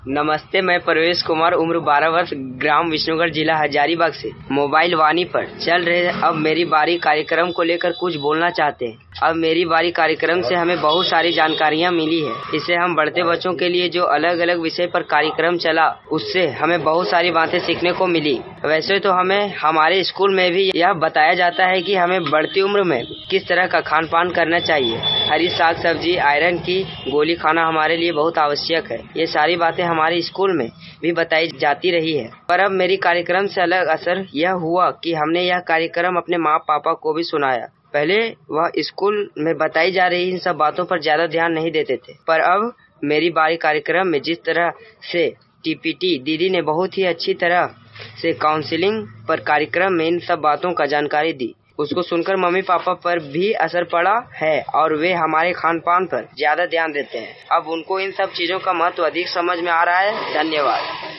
नमस्ते, मैं परवेश कुमार, उम्र 12 वर्ष, ग्राम विष्णुगढ़, जिला हजारीबाग से मोबाइल वाणी पर चल रहे अब मेरी बारी कार्यक्रम को लेकर कुछ बोलना चाहते हैं। अब मेरी बारी कार्यक्रम से हमें बहुत सारी जानकारियां मिली है। इससे हम बढ़ते बच्चों के लिए जो अलग अलग विषय पर कार्यक्रम चला, उससे हमें बहुत सारी बातें सीखने को मिली। वैसे तो हमें हमारे स्कूल में भी यह बताया जाता है कि हमें बढ़ती उम्र में किस तरह का खान पान करना चाहिए। हरी साग सब्जी, आयरन की गोली खाना हमारे लिए बहुत आवश्यक है। ये सारी बातें हमारे स्कूल में भी बताई जाती रही है। पर अब मेरी कार्यक्रम से अलग असर यह हुआ कि हमने यह कार्यक्रम अपने माँ पापा को भी सुनाया। पहले वह स्कूल में बताई जा रही इन सब बातों पर ज्यादा ध्यान नहीं देते थे, पर अब मेरी बारी कार्यक्रम में जिस तरह से टीपीटी दीदी ने बहुत ही अच्छी तरह से काउंसलिंग पर कार्यक्रम में इन सब बातों का जानकारी दी, उसको सुनकर मम्मी पापा पर भी असर पड़ा है और वे हमारे खान पान पर ज्यादा ध्यान देते हैं। अब उनको इन सब चीजों का महत्व अधिक समझ में आ रहा है। धन्यवाद।